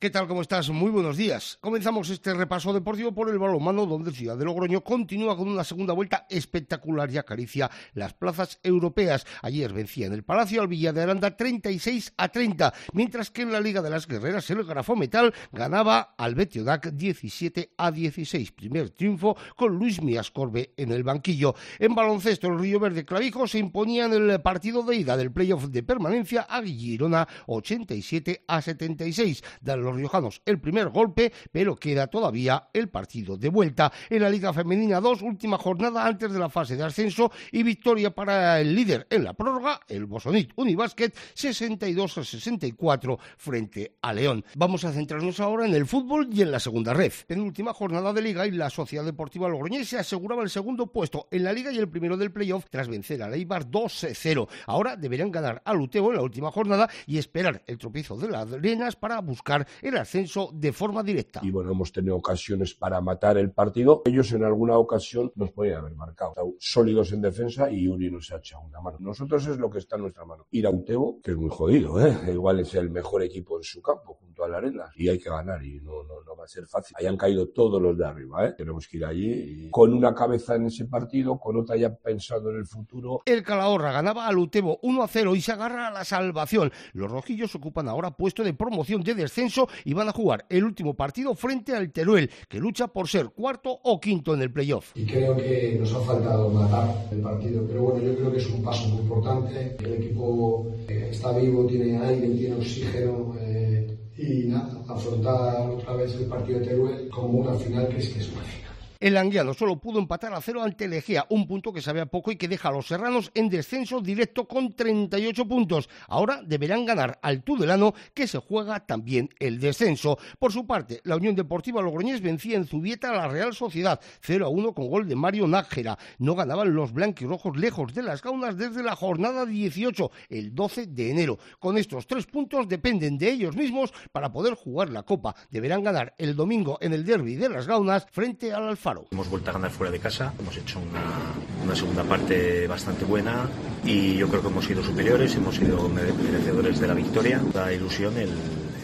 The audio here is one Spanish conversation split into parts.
¿Qué tal? ¿Cómo estás? Muy buenos días. Comenzamos este repaso deportivo por el balonmano, donde Ciudad de Logroño continúa con una segunda vuelta espectacular y acaricia las plazas europeas. Ayer vencía en el Palacio al Villa de Aranda 36-30, mientras que en la Liga de las Guerreras el Grafometal ganaba al Betiodac 17-16. Primer triunfo con Luis Miascorbe en el banquillo. En baloncesto, el Río Verde Clavijo se imponía en el partido de ida del playoff de permanencia a Girona 87-76. Dan los riojanos el primer golpe, pero queda todavía el partido de vuelta. En la Liga Femenina 2, última jornada antes de la fase de ascenso y victoria para el líder en la prórroga, el Bosonit Unibásquet, 62-64 frente a León. Vamos a centrarnos ahora en el fútbol y en la segunda red. Penúltima jornada de Liga y la Sociedad Deportiva Logroñés aseguraba el segundo puesto en la Liga y el primero del playoff tras vencer al Eibar 2-0. Ahora deberán ganar al Utebo en la última jornada y esperar el tropiezo de las Arenas para buscar el ascenso de forma directa. Y bueno, hemos tenido ocasiones para matar el partido. Ellos en alguna ocasión nos podían haber marcado. Están sólidos en defensa y Uri nos ha echado una mano. Nosotros es lo que está en nuestra mano. Ir a Utebo, que es muy jodido, igual es el mejor equipo en su campo, junto a la Arena, y hay que ganar y no va a ser fácil. Ahí han caído todos los de arriba, Tenemos que ir allí y con una cabeza en ese partido, con otra ya pensando en el futuro. El Calahorra ganaba al Utebo 1-0 y se agarra a la salvación. Los rojillos ocupan ahora puesto de promoción de descenso y van a jugar el último partido frente al Teruel, que lucha por ser cuarto o quinto en el playoff. Y creo que nos ha faltado matar el partido, pero bueno, yo creo que es un paso muy importante. El equipo está vivo, tiene aire, tiene oxígeno y nada, afrontar otra vez el partido de Teruel como una final que es una final. El Anguiano solo pudo empatar a 0 ante el Egea, un punto que sabe a poco y que deja a los serranos en descenso directo con 38 puntos. Ahora deberán ganar al Tudelano, que se juega también el descenso. Por su parte, la Unión Deportiva Logroñés vencía en Zubieta a la Real Sociedad 0-1 con gol de Mario Nájera. No ganaban los blanquirrojos lejos de las gaunas desde la jornada 18, el 12 de enero. Con estos 3 puntos dependen de ellos mismos para poder jugar la Copa. Deberán ganar el domingo en el derbi de las gaunas frente al Alfaro. Hemos vuelto a ganar fuera de casa, hemos hecho una segunda parte bastante buena y yo creo que hemos sido superiores, hemos sido merecedores de la victoria. Da ilusión el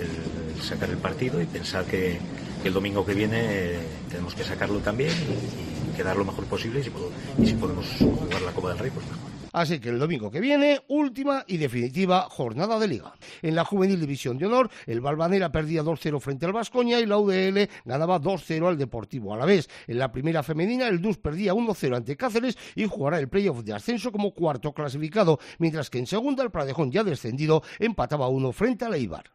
sacar el partido y pensar que el domingo que viene tenemos que sacarlo también y quedar lo mejor posible y si podemos jugar la Copa del Rey, pues mejor. Así que el domingo que viene, última y definitiva jornada de Liga. En la Juvenil División de Honor, el Valvanera perdía 2-0 frente al Baskonia y la UDL ganaba 2-0 al Deportivo Alavés. En la primera femenina, el DUS perdía 1-0 ante Cáceres y jugará el playoff de ascenso como cuarto clasificado, mientras que en segunda, el Pradejón, ya descendido, empataba 1 frente al Eibar.